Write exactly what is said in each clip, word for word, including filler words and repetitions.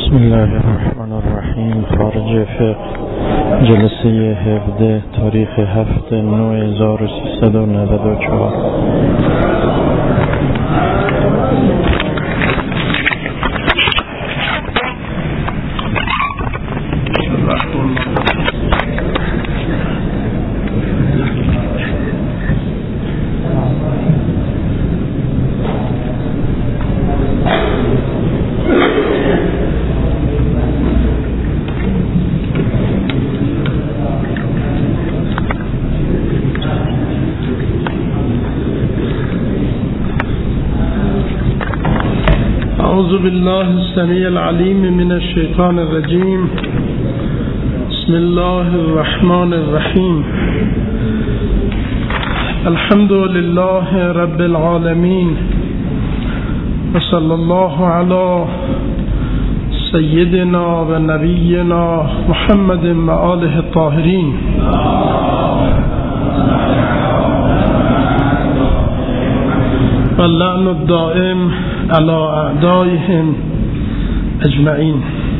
بسم الله الرحمن الرحیم. خارج فقه، جلسه هفده، تاریخ هفت نو هزار و سیصد و نود و چهار. أعوذ بالله السميع العليم من الشيطان الرجيم. بسم الله الرحمن الرحيم. الحمد لله رب العالمين، وصلى الله على سيدنا ونبينا محمد وآله الطاهرين. واللعن الدائم على اعدائهم اجمعین.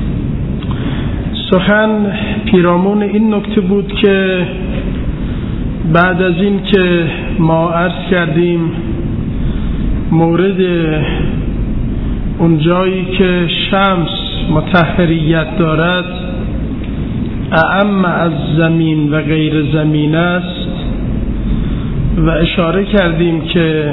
سخن پیرامون این نکته بود که بعد از این که ما عرض کردیم مورد اون جایی که شمس مطهریت دارد اعم از زمین و غیر زمین است و اشاره کردیم که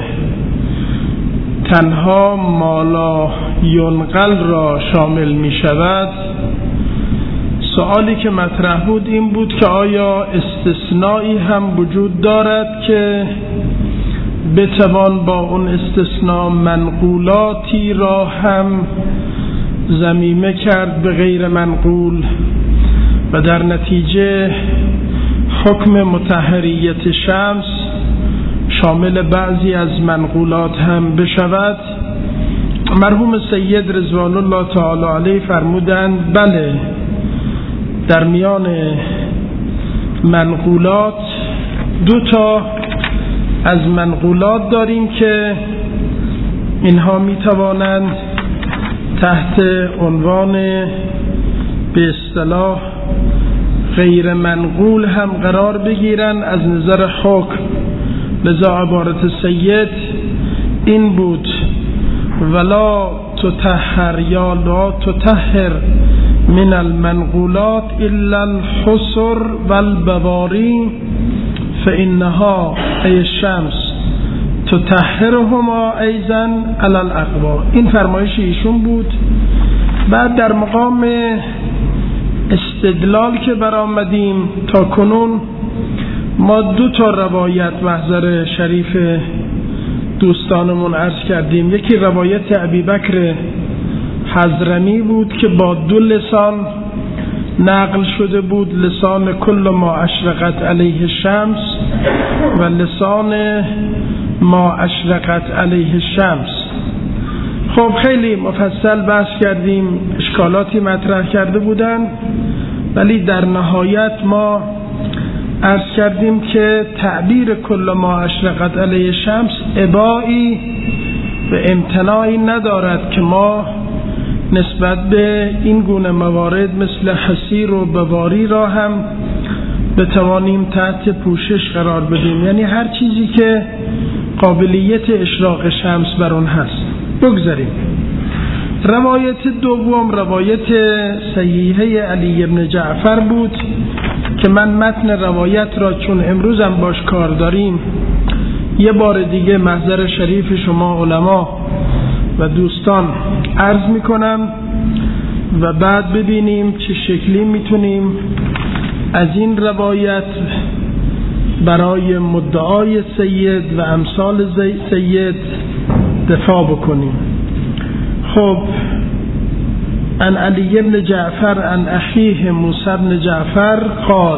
تنها مالا ینقل را شامل می شود. سوالی که مطرح بود این بود که آیا استثنایی هم وجود دارد که بتوان با اون استثناء منقولاتی را هم ضمیمه کرد به غیر منقول و در نتیجه حکم مطهریت شمس شامل بعضی از منقولات هم بشود. مرحوم سید رضوان الله تعالی علیه فرمودند بله، در میان منقولات دو تا از منقولات داریم که اینها می توانند تحت عنوان به اصطلاح غیر منقول هم قرار بگیرن از نظر حکم. لذا عبارت سید این بود ولا تطهر یا لا تطهر من المنقولات الا الحصر والبواری فانها ای الشمس تطهرهما ایضا علی الاقوا. این فرمایش ایشون بود. بعد در مقام استدلال که برآمدیم تا کنون ما دو تا روایت محضر شریف دوستانمون عرض کردیم. یکی روایت ابیبکر حضرمی بود که با دو لسان نقل شده بود، لسان کل ما اشرقت علیه الشمس و لسان ما اشرقت علیه الشمس. خب خیلی مفصل بحث کردیم، اشکالاتی مطرح کرده بودن، ولی در نهایت ما عرض کردیم که تعبیر کل ما اشرقت علیه شمس ابایی و امتناعی ندارد که ما نسبت به این گونه موارد مثل حصیر و بواری را هم بتوانیم تحت پوشش قرار بدیم، یعنی هر چیزی که قابلیت اشراق شمس بر اون هست. بگذاریم. روایت دوم روایت صحیحه علی بن جعفر بود که من متن روایت را چون امروزم باش کار داریم یه بار دیگه محضر شریف شما علما و دوستان عرض میکنم و بعد ببینیم چه شکلی میتونیم از این روایت برای مدعای سید و امثال سید دفاع بکنیم. خب عن علی بن جعفر عن اخیه موسی بن جعفر قال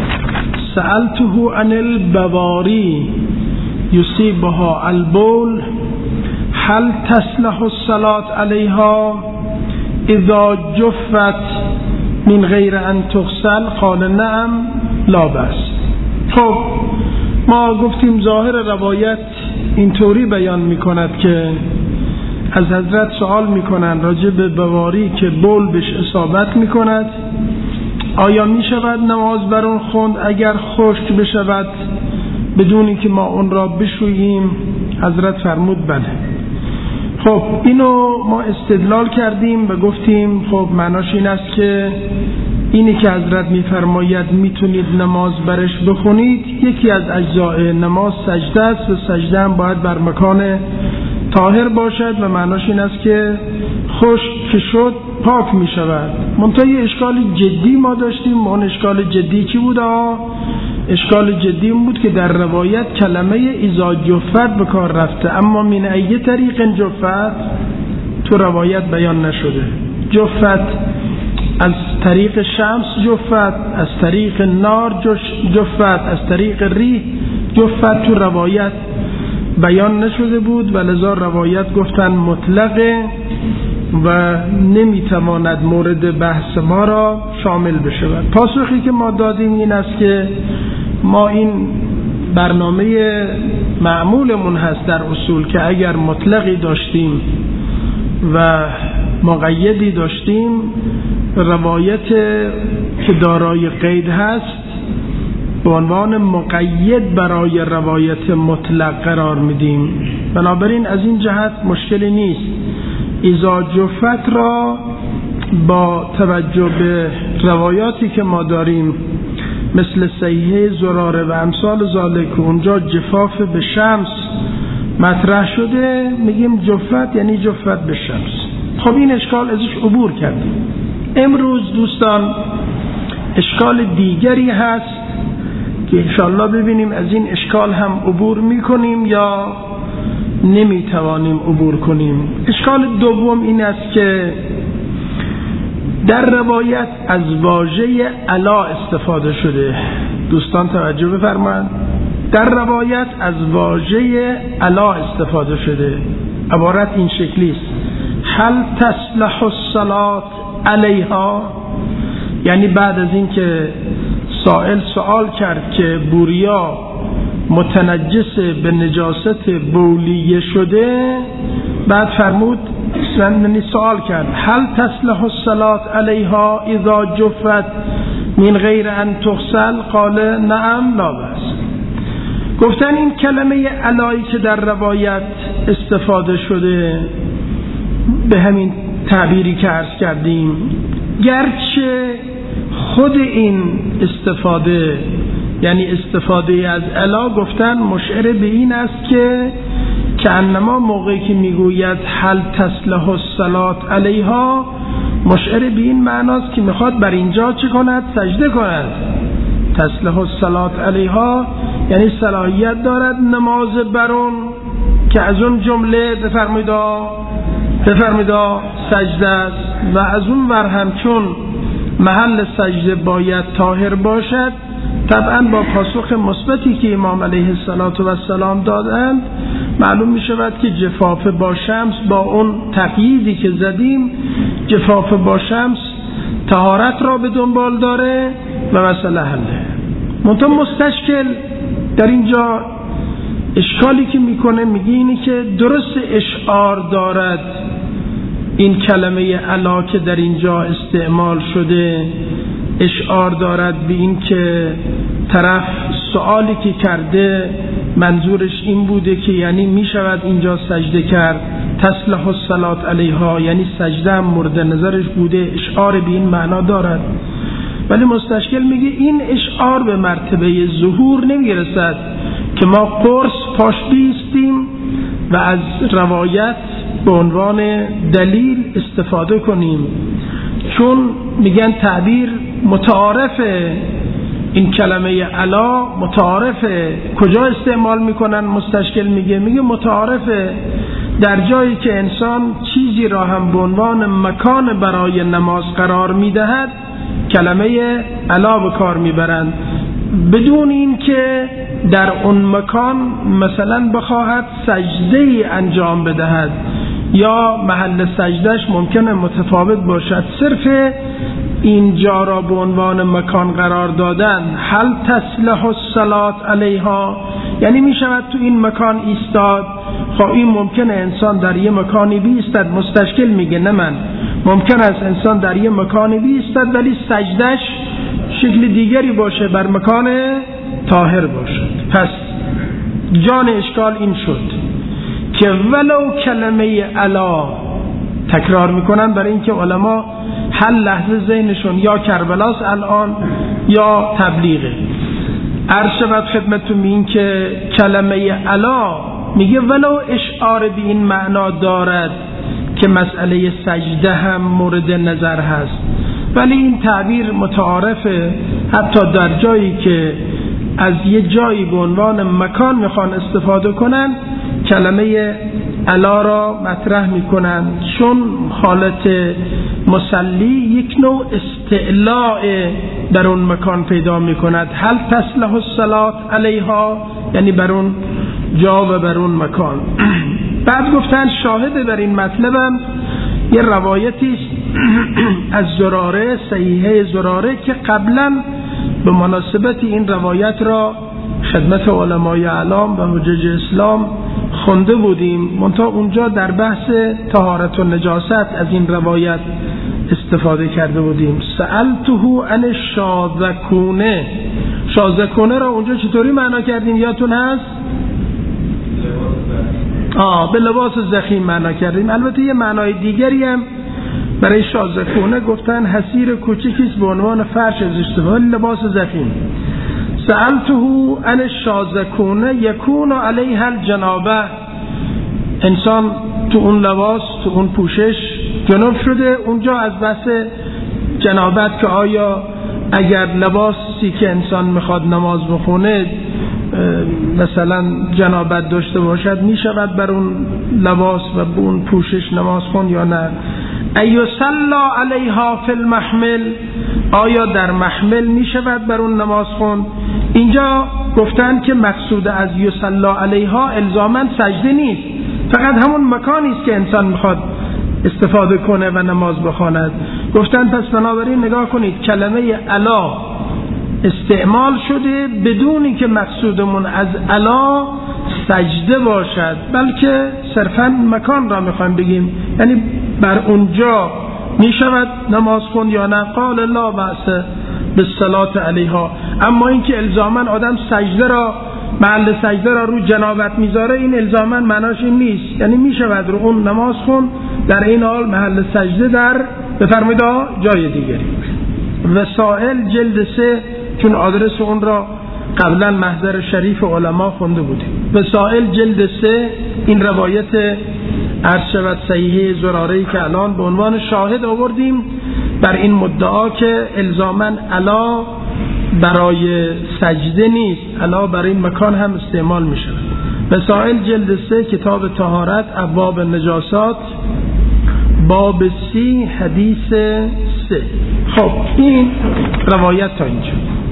سألته عن البواری یصیبها البول هل تصلح الصلاة علیها اذا جفت من غیر ان تغسل قال نعم لا بأس. خب ما گفتیم ظاهر روایت اینطوری بیان میکند که از حضرت سوال میکنن راجع به بواری که بول بهش اصابت میکند آیا میشود نماز بر اون خوند اگر خشک بشود بدون اینکه ما اون را بشوییم؟ حضرت فرمود بله. خب اینو ما استدلال کردیم و گفتیم خب معناش این است که اینی که حضرت میفرماید میتونید نماز برش بخونید یکی از اجزاء نماز سجده است و سجده هم باید بر مکان طاهر باشد و معناش این است که خشک که شد پاک می شود. منتها یه اشکال جدی ما داشتیم. اون اشکال جدی چی بود؟ آه اشکال جدی این بود که در روایت کلمه اذا جفت به کار رفته، اما من ای طریق جفت تو روایت بیان نشده. جفت از طریق شمس جفت، از طریق نار جفت، از طریق ریح جفت تو روایت بیان نشده بود و لذا روایت گفتن مطلقه و نمیتواند مورد بحث ما را شامل بشه. پاسخی که ما دادیم این است که ما این برنامه معمولمون هست در اصول که اگر مطلقی داشتیم و مقیدی داشتیم روایت که دارای قید هست به عنوان مقید برای روایت مطلق قرار میدیم. بنابراین از این جهت مشکلی نیست. اذا جفت را با توجه به روایاتی که ما داریم مثل صحیحه زراره و امثال ذالک که اونجا جفاف به شمس مطرح شده میگیم جفت یعنی جفت به شمس. خب این اشکال ازش عبور کردیم. امروز دوستان اشکال دیگری هست که انشاءالله ببینیم از این اشکال هم عبور میکنیم یا نمیتوانیم عبور کنیم. اشکال دوم این است که در روایت از واژه الا استفاده شده. دوستان توجه بفرمایید، در روایت از واژه الا استفاده شده. عبارت این شکلی است: هل تصلح الصلاة علیها، یعنی بعد از این که سائل سوال کرد که بوریا متنجس به نجاست بولیه شده، بعد فرمود یعنی سوال کرد هل تصلح الصلاة علیها اذا جفت من غیر ان تغسل؟ قال نعم لا بأس. گفتن این کلمه علایی که در روایت استفاده شده به همین تعبیری که عرض کردیم، گرچه خود این استفاده یعنی استفاده از الا گفتن مشعر به این است که که انما موقعی که میگوید هل تصلح الصلاة علیها مشعر به این معناست که میخواد بر اینجا چه کند؟ سجده کند. تصلح الصلاة علیها یعنی صلاحیت دارد نماز برون که از اون جمله بفرمایید بفرمایید سجده است و از اون ور هم چون محل سجده باید طاهر باشد، طبعا با پاسخ مثبتی که امام علیه السلام دادند معلوم می شود که جفاف با شمس با اون تقییدی که زدیم جفاف با شمس طهارت را به دنبال داره و مسئله حله. منتها مستشکل در اینجا اشکالی که میکنه میگه اینی که درست اشعار دارد این کلمه الا که در اینجا استعمال شده، اشعار دارد به این که طرف سوالی که کرده منظورش این بوده که یعنی می شود اینجا سجده کرد، تصلح الصلاة علیها یعنی سجده هم مورد نظرش بوده، اشعار به این معنا دارد. ولی مستشکل میگه این اشعار به مرتبه ظهور نمیرسد که ما قرص پاش بیستیم و از روایت به عنوان دلیل استفاده کنیم، چون میگن تعبیر متعارفه. این کلمه علا متعارفه. کجا استعمال میکنن؟ مستشکل میگه میگه متعارفه در جایی که انسان چیزی را هم به عنوان مکان برای نماز قرار میدهد کلمه علا به کار میبرند، بدون این که در اون مکان مثلا بخواهد سجده‌ای انجام بدهد یا محل سجدهش ممکنه متفاوت باشد. صرف اینجا را به عنوان مکان قرار دادن هل تصلح الصلاة علیها یعنی می شود تو این مکان ایستاد، خب این ممکنه انسان در یه مکانی بیستد، مستشکل میگه نه من ممکن است انسان در یه مکانی بیستد ولی سجدش شکل دیگری باشه، بر مکان طاهر باشد. پس جان اشکال این شد که ولو کلمه الا تکرار میکنن، برای اینکه علما هر لحظه ذهنشون یا کربلاس الان یا تبلیغه. عرض شود خدمتتون این که کلمه الا میگه ولو اشعار به این معنا دارد که مسئله سجده هم مورد نظر هست، ولی این تعبیر متعارفه، حتی در جایی که از یه جایی به عنوان مکان میخوان استفاده کنن کلمه الا را مطرح میکنن، چون حالت مصلی یک نوع استعلاء در اون مکان پیدا میکند. هل تصلح الصلاة علیها، یعنی بر اون جا و بر اون مکان. بعد گفتن شاهد بر این مطلبم یه روایتی است از زراره، صحیحه زراره، که قبلا به مناسبت این روایت را خدمت علمای اعلام و حجج اسلام خونده بودیم، منتها اونجا در بحث طهارت و نجاست از این روایت استفاده کرده بودیم. سألته عن شاذکونه. شاذکونه را اونجا چطوری معنا کردیم یادتون هست؟ آه به لباس زخیم معنا کردیم. البته یه معنای دیگری هم برای شاذکونه گفتن حصیر کوچیکیست به عنوان فرش از اشتباه لباس زخیم. سألته عن الشاذکونه یکون علیها الجنابه. انسان تو اون لباس، تو اون پوشش جنوب شده، اونجا از بحث جنابت که آیا اگر لباسی که انسان میخواد نماز بخونه مثلا جنابت داشته باشد میشود بر اون لباس و بر اون پوشش نماز خون یا نه. ایصلا علیها فی المحمل، آیا در محمل میشود بر اون نماز خون؟ اینجا گفتن که مقصود از یصلا علیها الزاماً سجده نیست، فقط همون مکانی است که انسان میخواد استفاده کنه و نماز بخواند. گفتن پس بنابراین نگاه کنید کلمه الا استعمال شده بدونی که مقصودمون از الا سجده باشد، بلکه صرفا مکان را میخوایم بگیم، یعنی بر اونجا میشود نماز خوند یا نه. قال لا بأس بالصلاة علیها. اما اینکه الزاما آدم سجده را محل سجده را رو جنابت میذاره، این الزاما معناش این نیست، یعنی میشود رو اون نماز خوند، در این حال محل سجده در بفرمایید جای دیگری. وسائل جلد سه، چون آدرس اون را قبلا محضر شریف علما خونده بودیم. وسائل جلد سه این روایت عرض شود صحیحه زراره‌ای که الان به عنوان شاهد آوردیم بر این مدعا که الزاماً الا برای سجده نیست، الا برای مکان هم استعمال می شود. وسائل جلد سه کتاب طهارت ابواب نجاسات باب سی حدیث سه. خب این روایت تا اینجا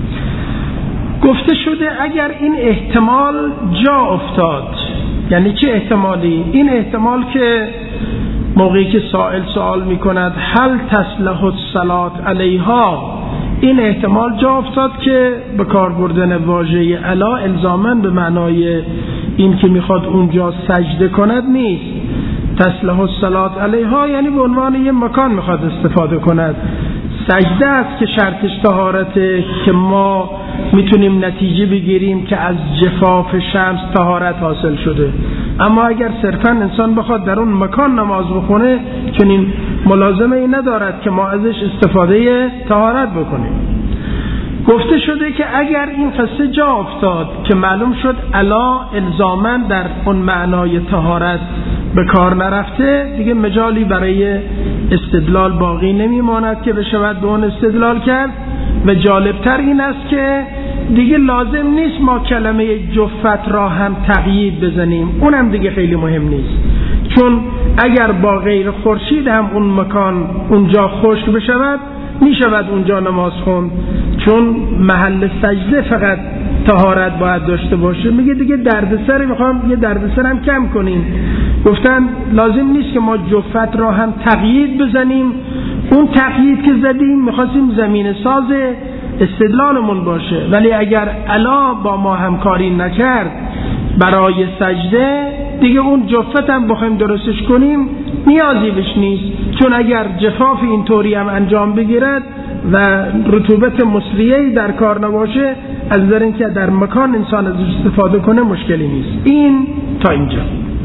گفته شده. اگر این احتمال جا افتاد، یعنی چه احتمالی؟ این احتمال که موقعی که سائل سوال می کند هل تصلح الصلاة علیها، این احتمال جا افتاد که به کار بردن واژه الا الزاماً به معنای این که میخواد اونجا سجده کند نیست. تصلح الصلاة علیها یعنی به عنوان یه مکان میخواد استفاده کند. سجده است که شرطش طهارته، که ما میتونیم نتیجه بگیریم که از جفاف شمس طهارت حاصل شده. اما اگر صرفا انسان بخواد در اون مکان نماز بخونه، چنین ملازمه ای ندارد که ما ازش استفاده طهارت بکنیم. گفته شده که اگر این قصه جا افتاد که معلوم شد الا الزاماً در اون معنای طهارت به کار نرفته، دیگه مجالی برای استدلال باقی نمیماند که بشود به اون استدلال کرد. و جالبتر این است که دیگه لازم نیست ما کلمه جفت را هم تقیید بزنیم، اونم دیگه خیلی مهم نیست، چون اگر با غیر خورشید هم اون مکان اونجا خشک بشود میشود اونجا نماز خوند، چون محل سجده فقط طهارت باید داشته باشه. میگه دیگه دردسر میخوام یه دردسر هم کم کنیم. گفتن لازم نیست که ما جفت را هم تقیید بزنیم، اون تقیید که زدیم میخواستیم زمین ساز استدلالمون باشه، ولی اگر الا با ما همکاری نکرد برای سجده دیگه اون جفت هم بخوایم درستش کنیم نیازی بهش نیست، چون اگر جفاف اینطوری هم انجام بگیرد و رطوبت مصریه‌ای در کار نباشه، از نظر اینکه در مکان انسان ازش استفاده کنه مشکلی نیست. این تا اینجا.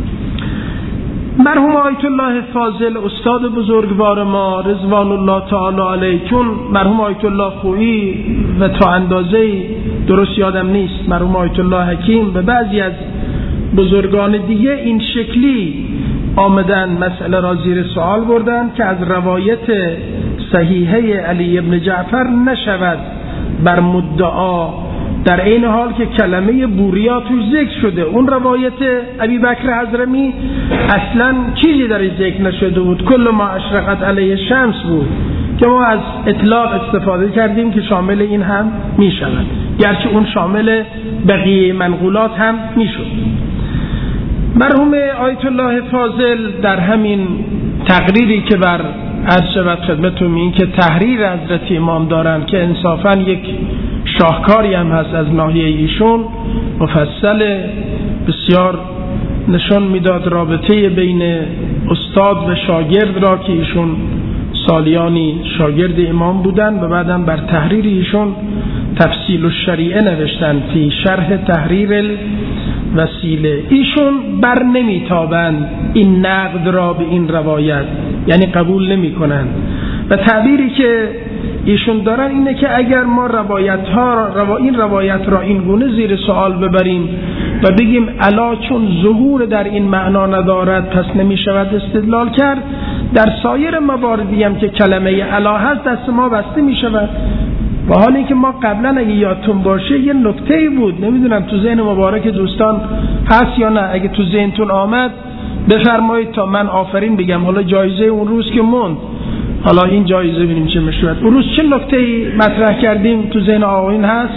مرحوم آیت الله فاضل استاد بزرگوار ما رضوان الله تعالی علیه، چون مرحوم آیت الله خویی و تا اندازه‌ای درست یادم نیست مرحوم آیت الله حکیم و بعضی از بزرگان دیگه این شکلی آمدن مسئله را زیر سوال بردن که از روایت صحیحه علی ابن جعفر نشود بر مدعا، در این حال که کلمه بوریا توش ذکر شده. اون روایت ابی بکر حضرمی اصلا چیزی در ذکر نشده بود، کل ما اشرقت علیه شمس بود که ما از اطلاق استفاده کردیم که شامل این هم می شود، گرچه اون شامل بقیه منقولات هم می شد. مرحوم آیت الله فاضل در همین تقریری که بر عرض شود خدمتتون این که تحریر حضرت امام دارن که انصافاً یک شاهکاری هم هست از ناحیه ایشون، مفصل بسیار نشان میداد رابطه بین استاد و شاگرد را که ایشون سالیانی شاگرد امام بودن و بعدم بر تحریر ایشون تفصیل الشریعه نوشتن فی شرح تحریر وسیله. ایشون بر نمیتابند این نقد را به این روایت، یعنی قبول نمی کنند و تعبیری که ایشون دارن اینه که اگر ما روایت ها رو این روایت را این گونه زیر سوال ببریم و بگیم الا چون ظهور در این معنا ندارد پس نمی شود استدلال کرد، در سایر مواردی هم که کلمه الا هست دست ما بسته می شود. و حالی که ما قبلا اگه یادتون باشه یه نکته‌ای بود، نمیدونم تو ذهن مبارک دوستان هست یا نه، اگه تو ذهنتون آمد بفرمایید تا من آفرین بگم. حالا جایزه اون روز که موند، حالا این جایزه ببینیم چه میشه. اون روز چه نکته‌ای مطرح کردیم تو ذهن آقایون هست؟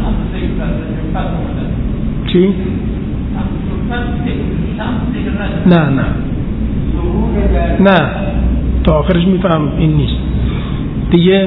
چی؟ نه نه نه تا آخرش میفهم این نیست دیگه.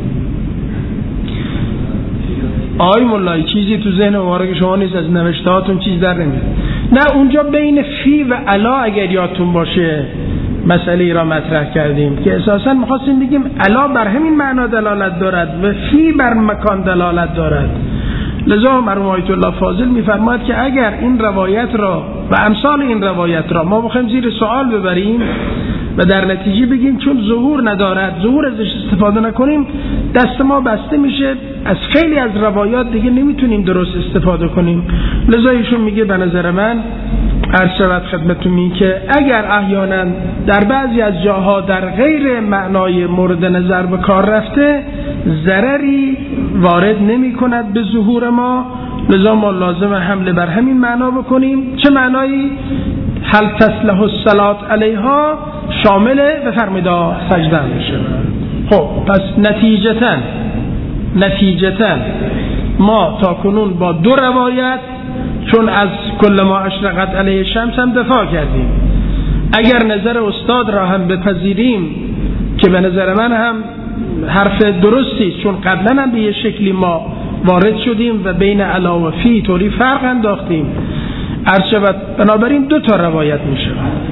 آی مولای چیزی تو ذهن مبارک شما نیست، از نوشته هاتون چیز در نمیاد. نه اونجا بین فی و الا اگر یادتون باشه مسئله را مطرح کردیم که اساساً می‌خواستیم بگیم الا بر همین معنا دلالت دارد و فی بر مکان دلالت دارد. لذا مرحوم آیت الله فاضل می‌فرماید که اگر این روایت را و امثال این روایت را ما بخوایم زیر سوال ببریم و در نتیجه بگیم چون ظهور ندارد، ظهور ازش استفاده نکنیم، دست ما بسته میشه، از خیلی از روایات دیگه نمیتونیم درست استفاده کنیم. لذا ایشون میگه به نظر من عرض شود خدمتتون این که اگر احیانا در بعضی از جاها در غیر معنای مورد نظر به کار رفته ضرری وارد نمی کند به ظهور ما، لذا ما لازم حمله بر همین معنا بکنیم. چه معنایی؟ هل تصلح الصلاة علیها شامل بفرمایید سجده میشه. خب پس نتیجتاً نتیجتاً ما تا کنون با دو روایت، چون از کل ما اشرقت علیه شمس هم دفاع کردیم، اگر نظر استاد را هم بپذیریم که به نظر من هم حرف درستی، چون قبلا هم به یه شکلی ما وارد شدیم و بین الا و فی طوری فرق انداختیم، عرض شود بنابراین دو تا روایت میشه.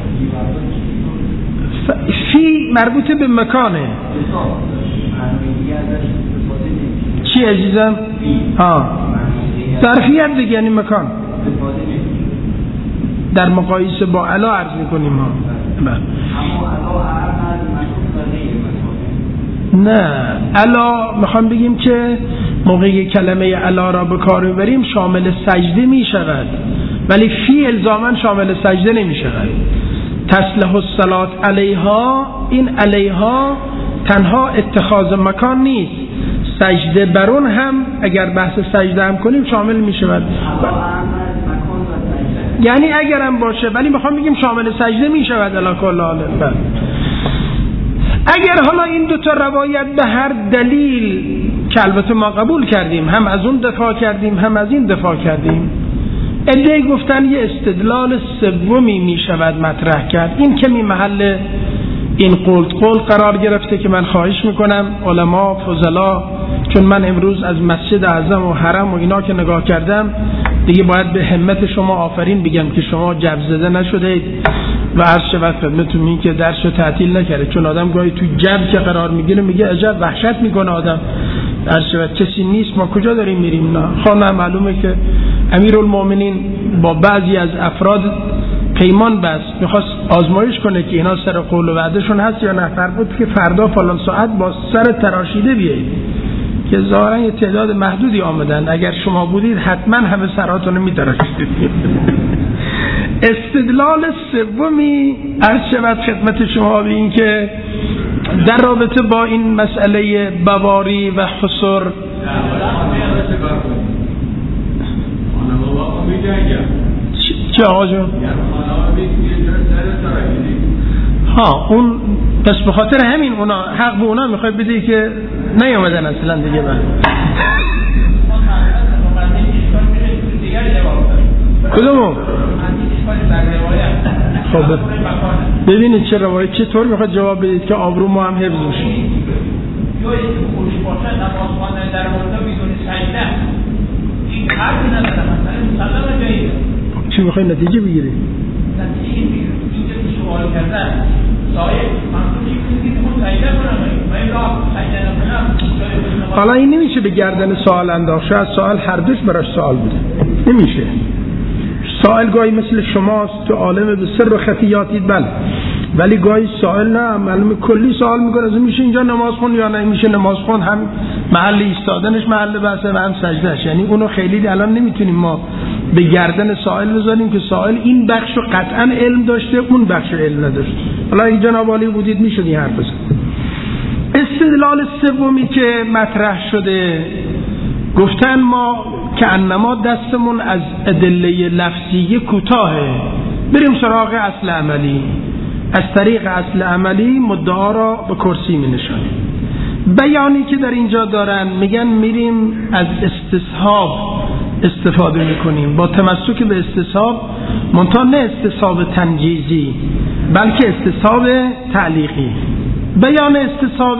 فی مربوط به مکانه. چی عزیزم؟ ها ظرفیت دیگه، یعنی مکان. در مقایسه با الا عرض میکنیم ها. نه الا میخوام بگیم که موقعی کلمه الا را به کار میبریم شامل سجده میشود، ولی فی الزامن شامل سجده نمیشود. تصلح الصلاة علیها، این علیها تنها اتخاذ مکان نیست، سجده برون هم اگر بحث سجده هم کنیم شامل می شود، یعنی اگر هم باشه، ولی میخوام بگیم شامل سجده می شود علی کل حال. اگر حالا این دو تا روایت به هر دلیل که البته ما قبول کردیم، هم از اون دفاع کردیم هم از این دفاع کردیم، ادعای گفتن یه استدلال سومی می شود مطرح کرد، این کمی محل این قلت قول قرار گرفته که من خواهش میکنم علما فضلا، چون من امروز از مسجد اعظم و حرم و اینا که نگاه کردم دیگه باید به همت شما آفرین بگم که شما جب زده نشده و عرض شود خدمتتون این که درس رو تعطیل نکرده، چون آدم گاهی تو جب که قرار میگیره میگه عجب وحشت میکنه آدم، عرض شود کسی نیست ما کجا داریم میریم. نه خانم معلومه که امیرالمومنین با بعضی از افراد پیمان بست، میخواست آزمایش کنه که اینا سر قول و وعدهشون هست یا نه، فرمود که فردا فلان ساعت با سر تراشیده بیایید، که ظاهرا یه تعداد محدودی آمدن، اگر شما بودید حتما همه سراتون رو میتراشیدید. استدلال سومی عرض شود خدمت شما به این که در رابطه با این مسئله بواری و حصر چه آقا جون؟ ها اون پس به خاطر همین اونا حق به اونا میخوای بدی که نیومدن اصلا دیگه. من کدومو؟ خب ببینید چه روایت چطور میخواد جواب بدید که آبرو ما هم حفظ بشه. چی میخوای نتیجه بگیری؟ نتیجه بگیری اینجا که سوال کردن صاحب منطقی کنید که خود سجده کنم من را سجده نکنم. حالا این نمیشه به گردن سوال انداخت، شاید سوال هر دوش براش سوال بوده، نمیشه. سوال گاهی مثل شماست تو عالم به سر و خفیاتید بله، ولی گاهی سوال نه معلومه کلی سوال میکنه از میشه اینجا نماز خون یا نه میشه نماز خون، هم محل ایستادنش محل بحثه و هم سجدهش، یعنی اونو خیلی الان نمیتونیم ما به گردن سائل بذاریم که سائل این بخش رو قطعا علم داشته اون بخش رو علم نداشته. حالا این جناب عالی بودید میشد این حرف بزن. استدلال سومی که مطرح شده گفتن ما که انما دستمون از ادله لفظی کوتاهه، بریم سراغ اصل عملی، از طریق اصل عملی مدعا را به کرسی می نشانیم. بیانی که در اینجا دارن میگن میریم از استصحاب استفاده میکنیم با تمسک به استصحاب، منتها نه استصحاب تنجیزی بلکه استصحاب تعلیقی. بیان استصحاب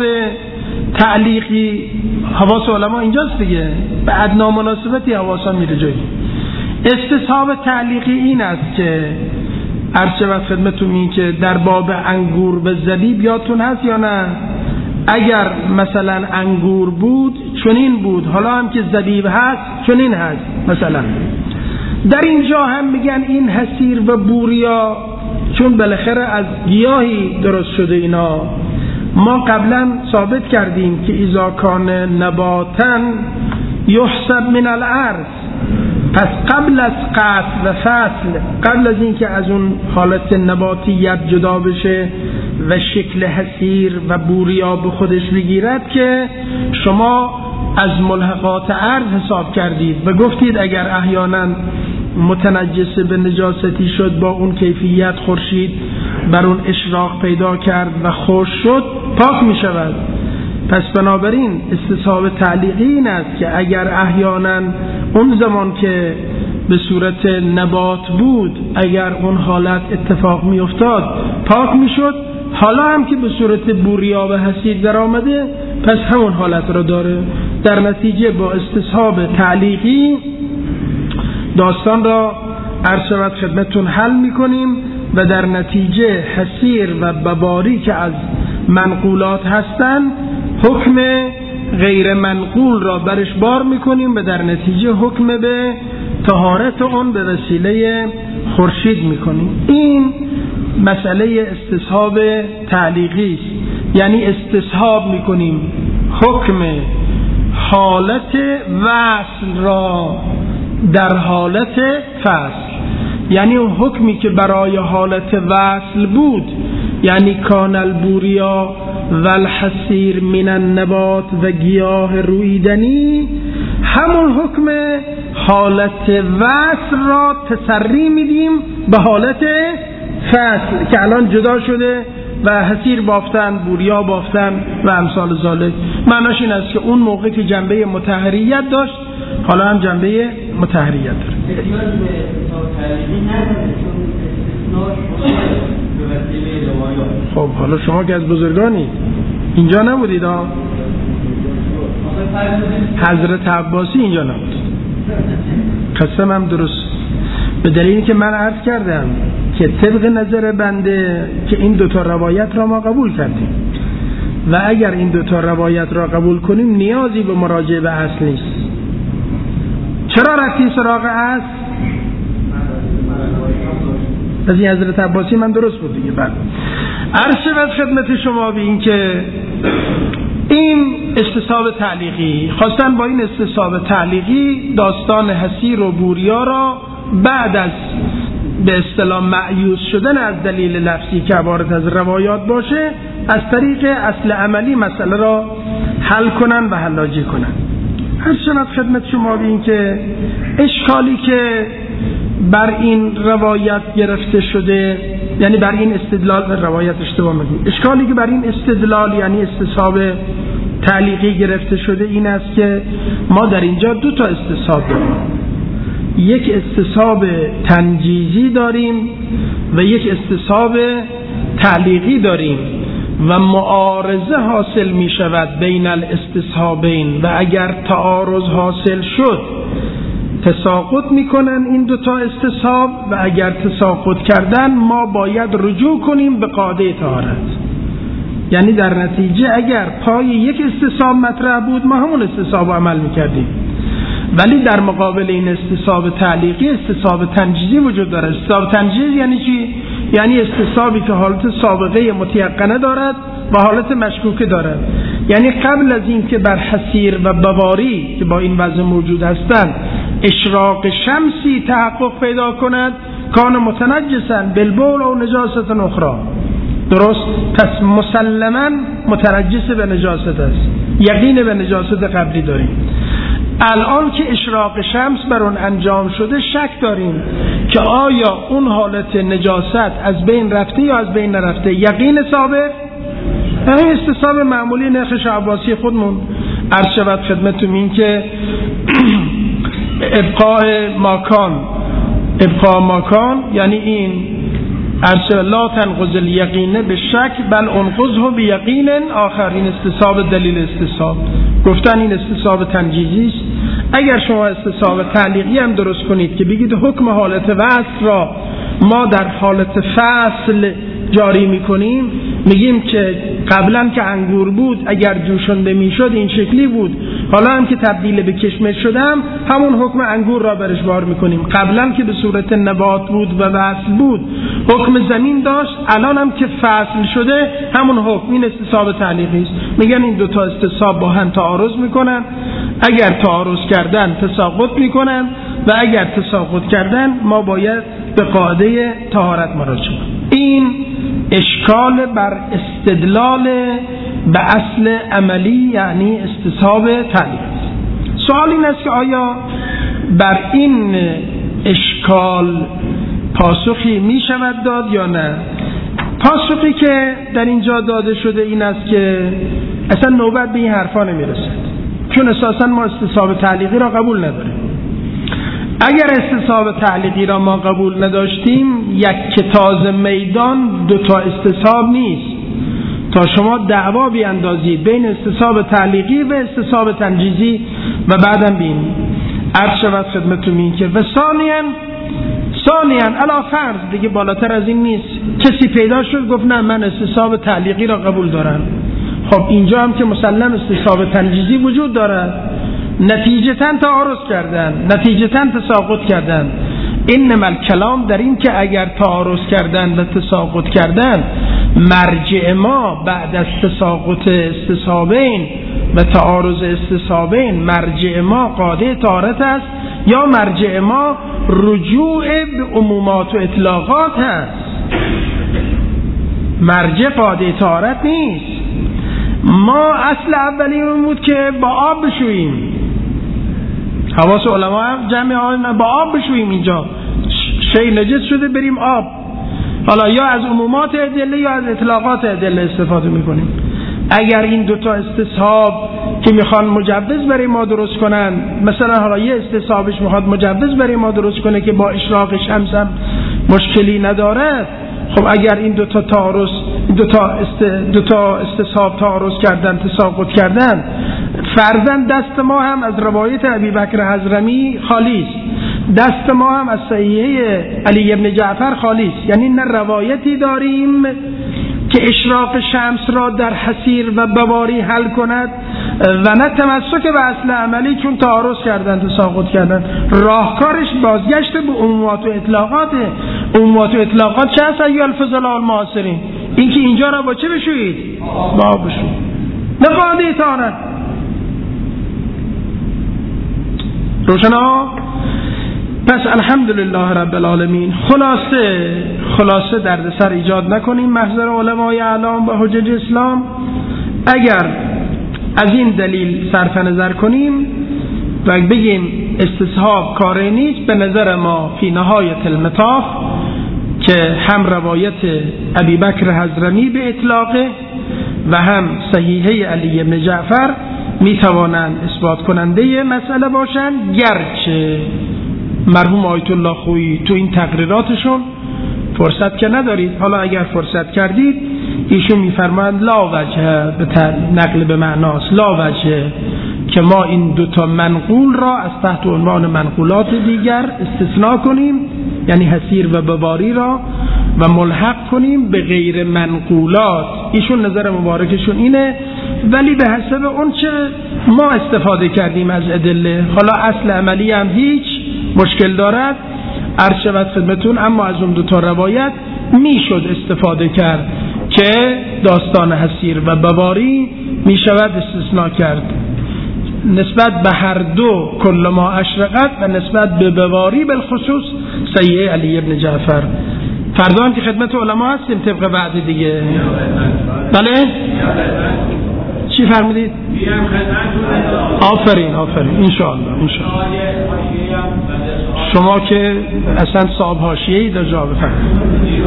تعلیقی حواس علما اینجاست دیگه، به ادنا مناسبتی حواسا میره جایی. استصحاب تعلیقی این است که عرض شود خدمتتون این که در باب انگور به زبیب یادتون هست یا نه؟ اگر مثلا انگور بود چنین بود، حالا هم که زبیب هست چنین هست. مثلا در اینجا هم میگن این حصیر و بوریا چون بالاخره از گیاهی درست شده اینا، ما قبلا ثابت کردیم که اذا کان نباتن یحسب من الارض، پس قبل از قطع و فصل، قبل از اینکه از اون حالت نباتیت جدا بشه و شکل حصیر و بوریا به خودش بگیرد، که شما از ملحقات ارض حساب کردید و گفتید اگر احیانا متنجس به نجاستی شد با اون کیفیت خورشید بر اون اشراق پیدا کرد و خشک شد پاک می شود. پس بنابراین استصحاب تعلیقی این است که اگر احیانا اون زمان که به صورت نبات بود اگر اون حالت اتفاق می افتاد پاک می شد، حالا هم که به صورت بوریا و حصیر در آمده پس همون حالت را داره. در نتیجه با استصحاب تعلیقی داستان را عرض شود خدمتتون حل می کنیم و در نتیجه حصیر و بباری که از منقولات هستن حکم غیر منقول را برش بار میکنیم و در نتیجه حکم به طهارت اون به وسیله خورشید میکنیم. این مسئله استصحاب تعلیقی است، یعنی استصحاب میکنیم حکم حالت وصل را در حالت فصل، یعنی اون حکمی که برای حالت وصل بود، یعنی کان البوریا و الحصیر من النبات و گیاه رویدنی، همون حکم حالت وصل را تسری میدیم به حالت فصل که الان جدا شده و حصیر بافتن، بوریا بافتن و امثال ذالک. معناش این است که اون موقع که جنبه مطهریت داشت حالا هم جنبه مطهریت داره. خب حالا شما که از بزرگانی اینجا نبودید ها؟ حضرت عباسی اینجا نبود، قسمم درست، به دلیلی که من عرض کردم که طبق نظر بنده که این دوتا روایت را ما قبول کردیم و اگر این دوتا روایت را قبول کنیم نیازی به مراجعه به اصل نیست. چرا رفتیم سراغ اصل؟ از این حضرت عباسی من درست بود دیگه. بعد عرض شود خدمت شما به این که این استصحاب تعلیقی خواستن با این استصحاب تعلیقی داستان حسیر و بوریا را بعد از به اصطلاح مأیوس شدن از دلیل لفظی که عبارت از روایات باشه از طریق اصل عملی مسئله را حل کنن و حلاجی کنن. هر شود خدمت شما به این که اشکالی که بر این روایت گرفته شده، یعنی بر این استدلال، روایت اشتباه میگم، اشکالی که بر این استدلال یعنی استصحاب تعلیقی گرفته شده این است که ما در اینجا دو تا استصحاب داریم، یک استصحاب تنجیزی داریم و یک استصحاب تعلیقی داریم و معارضه حاصل می شود بین الاستصحابین و اگر تعارض حاصل شد تساقط میکنن این دوتا استصحاب و اگر تساقط کردن ما باید رجوع کنیم به قاعده طهارت. یعنی در نتیجه اگر پای یک استصحاب مطرح بود ما همون استصحاب عمل میکردیم، ولی در مقابل این استصحاب تعلیقی استصحاب تنجیزی وجود داره. استصحاب تنجیز یعنی چی؟ یعنی استصحابی که حالت سابقه متیقنه دارد و حالت مشکوکه دارد. یعنی قبل از این که بر حسیر و بواری که با این وضع موجود هستند اشراق شمسی تحقق پیدا کند کان متنجسا بالبول او نجاست اخرى، درست؟ پس مسلما متنجس به نجاست است، یقین به نجاست قبلی داریم. الان که اشراق شمس بر اون انجام شده شک داریم که آیا اون حالت نجاست از بین رفته یا از بین نرفته. یقین ثابت همین استصحاب معمولی نخش عباسی خودمون. عرض شود خدمتتون این که ابقاء ماکان ابقاء ماکان یعنی این عرض لا تنقض الیقین به شک بل انقضه بیقین آخر. این استصحاب دلیل استصحاب گفتن این استصحاب تنجیزی است. اگر شما استصحاب تعلیقی هم درست کنید که بگید حکم حالت وصل را ما در حالت فصل جاری میکنیم، میگیم که قبلا که انگور بود اگر جوشنده میشد این شکلی بود، حالا هم که تبدیل به کشمش شدم همون حکم انگور را برش بار میکنیم. قبلا که به صورت نبات بود و وصل بود حکم زمین داشت، الان هم که فصل شده همون حکم. این استصحاب تعلیقی است. میگن این دوتا استصحاب با هم تعارض میکنن، اگر تعارض کردن تساقط میکنن و اگر تساقط کردن ما باید به قاعده طهارت مراجعه کنیم. این اشکال بر استدلال به اصل عملی یعنی استصحاب تعلیق. سوال این است که آیا بر این اشکال پاسخی می شود داد یا نه؟ پاسخی که در اینجا داده شده این است که اصلا نوبت به این حرفا نمی رسد، چون اساسا ما استصحاب تعلیقی را قبول نداریم. اگر استصحاب تعلیقی را ما قبول نداشتیم یک کتاز میدان دو تا استصحاب نیست تا شما دعوا بیاندازید بین استصحاب تعلیقی و استصحاب تنجیزی و بعدم بین عرض شود خدمتتون این که و ثانیاً ثانیاً علا فرض دیگه بالاتر از این نیست، کسی پیدا شد گفت نه من استصحاب تعلیقی را قبول دارم. خب اینجا هم که مسلم استصحاب تنجیزی وجود دارد، نتیجتاً تعارض کردن، نتیجتاً تساقط کردن. انما الکلام در این که اگر تعارض کردن و تساقط کردن مرجع ما بعد از تساقط استصحابین و تعارض استصحابین مرجع ما قاعده طهارت است یا مرجع ما رجوع به عمومات و اطلاقات هست. مرجع قاعده طهارت نیست. ما اصل اولیمون بود که با آب بشوییم، حواس علما هم جمع آن با آب بشوییم، اینجا شی نجس شده بریم آب. حالا یا از عمومات ادله یا از اطلاقات ادله استفاده میکنیم. اگر این دوتا استصحاب که میخوان مجوز برای ما درست کنن، مثلا حالا یه استصحابش میخواد مجوز برای ما درست کنه که با اشراق شمس هم مشکلی ندارد، خب اگر این دو تا تعارض دو تا است دو تا استصحاب تعارض کردن، تساقط کردن، فرضاً دست ما هم از روایت ابوبکر حضرمی خالی است، دست ما هم از صحیحه علی ابن جعفر خالی است. یعنی نه روایتی داریم که اشراق شمس را در حسیر و بواری حل کند و نه تمسک به اصل عملی چون تعارض کردن، تساقط کردن. راهکارش بازگشت به عمومات و اطلاقات. عمومات و اطلاقات چه هست ایها الفضلاء المعاصرین؟ این که اینجا را با چه بشویید؟ با بشویید، نه قاعده طهارت. روشنا؟ پس الحمدلله رب العالمین. خلاصه خلاصه دردسر ایجاد نکنیم محضر علمای اعلام و حجج اسلام. اگر از این دلیل صرف نظر کنیم و بگیم استصحاب کاری نیست، به نظر ما فی نهایت المطاف که هم روایت ابوبکر حضرمی به اطلاقه و هم صحیحه علی بن جعفر می توانند اثبات کننده مسئله باشند، گرچه مرحوم آیت الله خویی تو این تقریراتشون فرصت که ندارید، حالا اگر فرصت کردید ایشون میفرمایند لا وجه به نقل به معناست، لا وجه که ما این دوتا منقول را از تحت عنوان منقولات دیگر استثناء کنیم، یعنی حسیر و بباری را و ملحق کنیم به غیر منقولات. ایشون نظر مبارکشون اینه، ولی به حسب اون چه ما استفاده کردیم از ادله، حالا اصل عملی هم هیچ مشکل دارد عرض شود خدمتون، اما از اون دو تا روایت میشد استفاده کرد که داستان حسیر و بواری میشود استثناء کرد نسبت به هر دو کل ما اشرقت و نسبت به بواری بالخصوص صحیح علی ابن جعفر. فردا هم که خدمت علما هستیم طبق بعد دیگه. بله چی فرمودید؟ آفرین آفرین انشاءالله انشاءالله. شما که اصلا صاحب حاشیه‌ای در جا بفرمایید.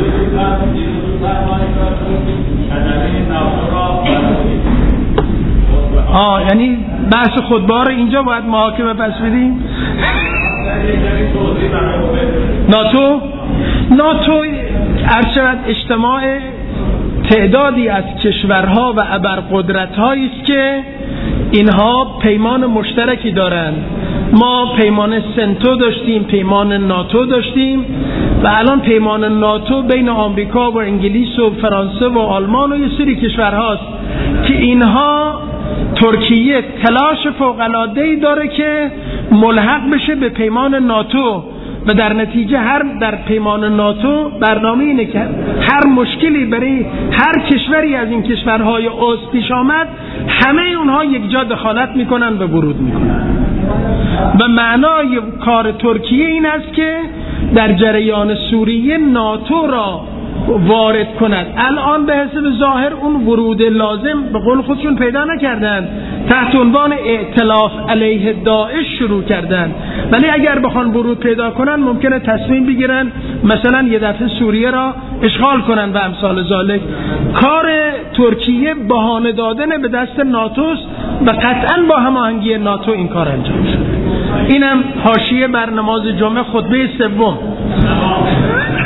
آه یعنی بحث خودبار اینجا باید محاکمه پس بدیم. ناتو ناتو ارشد اجتماع تعدادی از کشورها و ابرقدرت‌هایی است که اینها پیمان مشترکی دارند. ما پیمان سنتو داشتیم، پیمان ناتو داشتیم و الان پیمان ناتو بین آمریکا و انگلیس و فرانسه و آلمان و یه سری کشورهاست که اینها ترکیه تلاش فوق‌العاده‌ای داره که ملحق بشه به پیمان ناتو و در نتیجه هر در پیمان ناتو برنامه اینه که هر مشکلی برای هر کشوری از این کشورهای عضو پیش آمد همه اونها یک جا دخالت میکنن و ورود میکنن و معنای کار ترکیه این است که در جریان سوریه ناتو را وارد کند. الان به حسب ظاهر اون ورود لازم به قول خودشون پیدا نکردن، تحت عنوان ائتلاف علیه داعش شروع کردن، ولی اگر بخوان ورود پیدا کنن ممکنه تصمیم بگیرن مثلا یه دفعه سوریه را اشغال کنن و امثال ذالک. کار ترکیه بهانه دادن به دست ناتوست و قطعا با هماهنگی ناتو این کار انجام شده. اینم حاشیه بر نماز جمعه خطبه سوم.